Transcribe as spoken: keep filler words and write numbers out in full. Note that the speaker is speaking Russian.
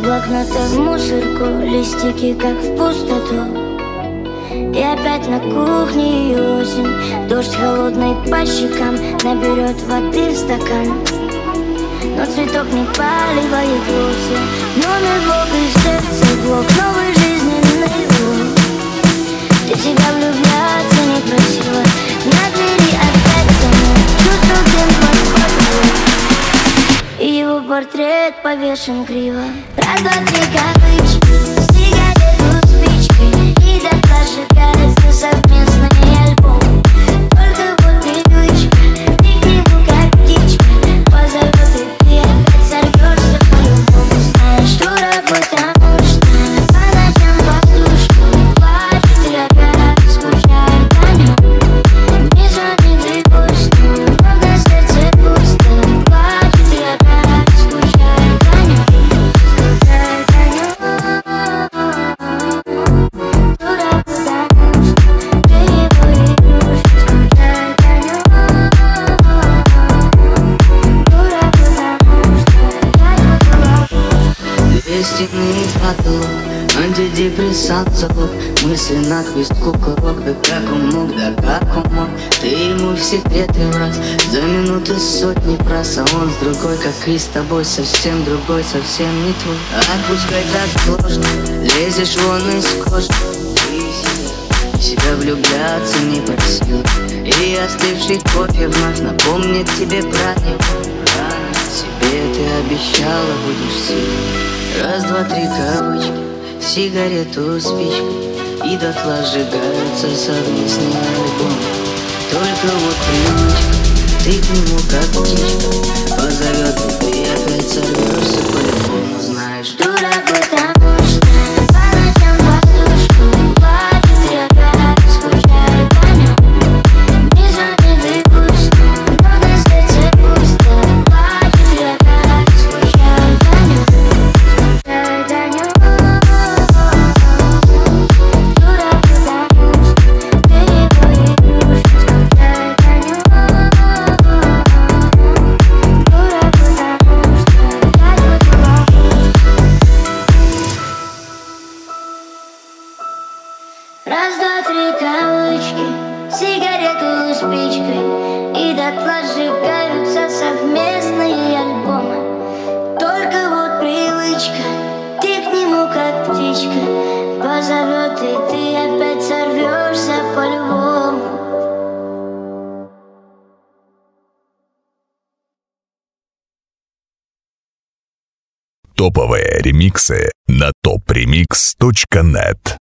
блокнота в мусорку, листики как в пустоту. И опять на кухне осень, дождь холодный по щекам наберет воды в стакан. Но цветок не поливает вовсе. Номер блок и сердце блок, новый жизненный блок. Ты в себя влюбляться не просила, на двери опять замок. Чувствую, где подход, и его портрет повешен криво. Раз, два, три, кавычки, сигарету спичкой, и дотла сжигается совместный альбом. Только вот привычка, ты к нему как птичка, позовет, и ты опять сорвешься по-любому. Знаешь, дура, потому что по ночам подушку плачет, и опять скучает по нем. Не звонит и пусто, но на сердце пусто. Плачет, и опять скучает по нем. Скучает по нем. Дура, потому что ты его игрушка. Скучает по нем. Дура, потому что я его была. Две стены и потолок, антидепрессант залог, мысли на хвост куколок. Да как он мог, да как он мог, ты ему в секреты враз. За минуты сотни фраз, а он с другой, как и с тобой, совсем другой, совсем не твой. Отпускай так сложно, лезешь вон из кожи. Ты себя, себя влюбляться не просил, и остывший кофе вновь напомнит тебе про него. Рано себе ты обещала, будешь сильной. Раз, два, три, кавычки, сигарету спичкой, и дотла сжигаются совместные альбомы. Только вот привычка, ты к нему как птичка, позовет, и ты опять сорвешься по-любому. Знаешь, Дура, потому что по ночам подушку плачет, и опять скучает по нем. Не звонит и пусто, но на сердце пусто. Плачет, и опять скучает по нем. Скучает по нем. Дура, потому что ты его игрушка. Скучает по нем. Дура, потому что я его была. Раз, два, три, кавычки, сигарету спичкой, и дотла сжигаются совместные альбомы. Только вот привычка, ты к нему как птичка, позовет, и ты опять сорвешься по-любому. Топовые ремиксы на топ ремикс точка нет.